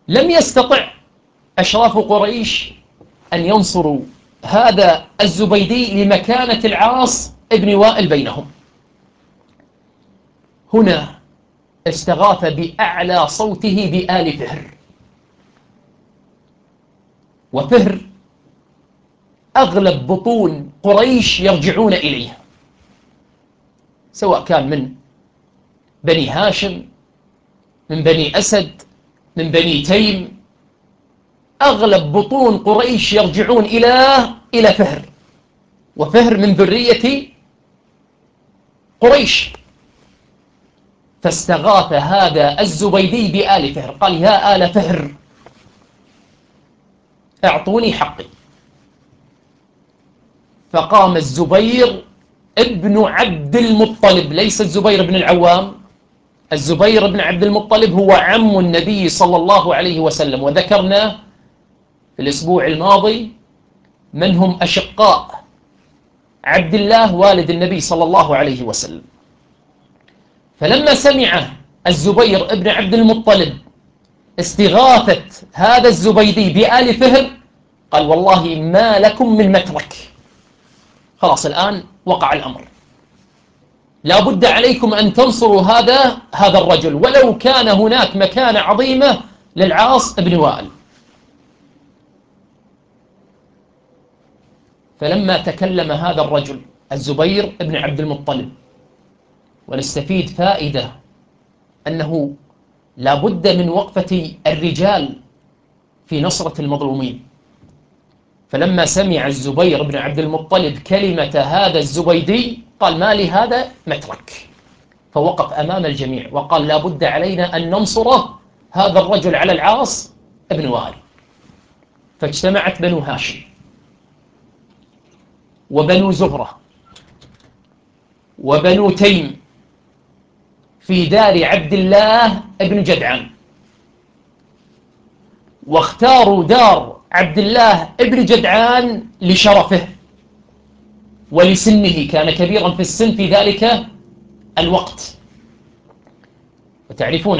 لم يستطع أشراف قريش أن ينصروا هذا الزبيدي لمكانة العاص ابن وائل بينهم. هنا استغاث بأعلى صوته بآل فهر، وفهر أغلب بطون قريش يرجعون إليها، سواء كان من بني هاشم، من بني أسد، من بني تيم. أغلب بطون قريش يرجعون إلى فهر، وفهر من ذرية قريش. فاستغاث هذا الزبيدي بآل فهر، قال: يا آل فهر اعطوني حقي. فقام الزبير ابن عبد المطلب، ليس الزبير بن العوام، الزبير بن عبد المطلب هو عم النبي صلى الله عليه وسلم، وذكرنا في الأسبوع الماضي من هم أشقاء عبد الله والد النبي صلى الله عليه وسلم. فلما سمع الزبير بن عبد المطلب استغاثة هذا الزبيدي بآل فهر، قال: والله ما لكم من مترك، خلاص الآن وقع الأمر، لا بد عليكم أن تنصروا هذا الرجل، ولو كان هناك مكانة عظيمة للعاص بن وائل. فلما تكلم هذا الرجل الزبير بن عبد المطلب، ونستفيد فائدة أنه لا بد من وقفة الرجال في نصرة المظلومين. فلما سمع الزبير بن عبد المطلب كلمة هذا الزبيدي قال: ما لي هذا مترك. فوقف أمام الجميع وقال: لا بد علينا أن ننصره هذا الرجل على العاص بن وائل. فاجتمعت بنو هاشم وبنو زهرة وبنو تيم في دار عبد الله بن جدعان، واختاروا دار عبد الله بن جدعان لشرفه ولسنه، كان كبيرا في السن في ذلك الوقت. وتعرفون